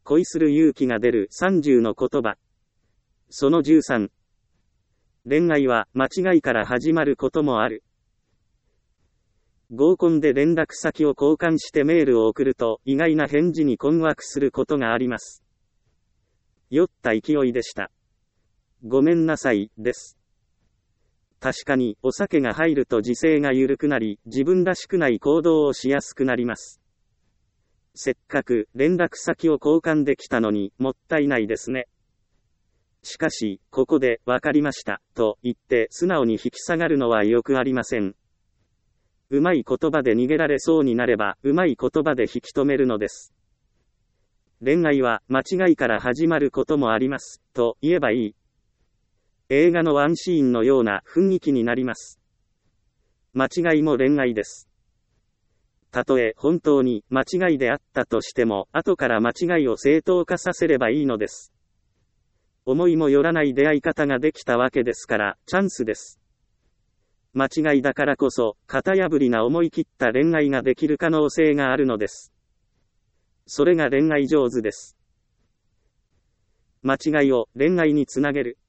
恋する勇気が出る30の言葉。その13。恋愛は間違いから始まることもある。合コンで連絡先を交換してメールを送ると意外な返事に困惑することがあります。酔った勢いでした。ごめんなさい、です。確かにお酒が入ると自制が緩くなり、自分らしくない行動をしやすくなります。せっかく連絡先を交換できたのにもったいないですね。しかし、ここでわかりましたと言って素直に引き下がるのはよくありません。うまい言葉で逃げられそうになれば、うまい言葉で引き止めるのです。恋愛は間違いから始まることもあります、と言えばいい。映画のワンシーンのような雰囲気になります。間違いも恋愛です。たとえ本当に間違いであったとしても、後から間違いを正当化させればいいのです。思いもよらない出会い方ができたわけですから、チャンスです。間違いだからこそ、型破りな思い切った恋愛ができる可能性があるのです。それが恋愛上手です。間違いを恋愛につなげる。